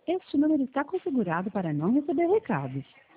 Este número está configurado para não receber recados.